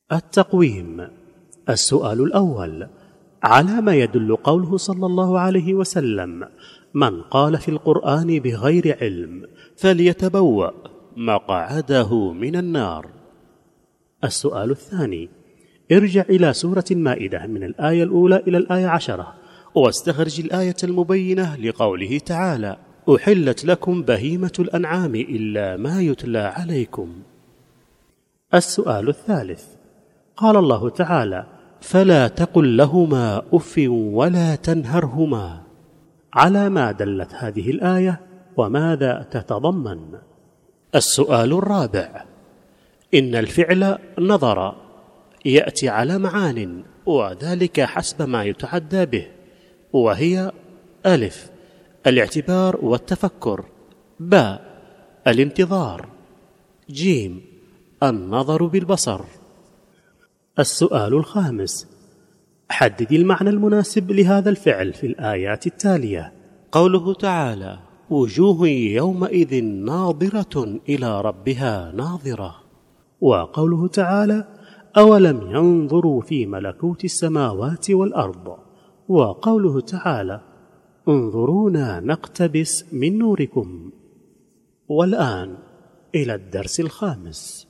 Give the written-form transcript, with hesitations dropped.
التقويم. السؤال الأول: على ما يدل قوله صلى الله عليه وسلم: من قال في القرآن بغير علم فليتبوأ مقعده من النار؟ السؤال الثاني: ارجع إلى سورة المائدة من الآية الأولى إلى الآية 10 واستخرج الآية المبينة لقوله تعالى: أحلت لكم بهيمة الأنعام إلا ما يتلى عليكم. السؤال الثالث: قال الله تعالى: فلا تقل لهما أف ولا تنهرهما. على ما دلت هذه الآية وماذا تتضمن؟ السؤال الرابع: إن الفعل نظر يأتي على معان، وذلك حسب ما يتعدى به، وهي: ألف الاعتبار والتفكر، باء الانتظار، جيم النظر بالبصر. السؤال الخامس: حدد المعنى المناسب لهذا الفعل في الآيات التالية. قوله تعالى: وجوه يومئذ ناظرة إلى ربها ناظرة، وقوله تعالى: أولم ينظروا في ملكوت السماوات والأرض، وقوله تعالى: انظرونا نقتبس من نوركم. والآن إلى الدرس الخامس.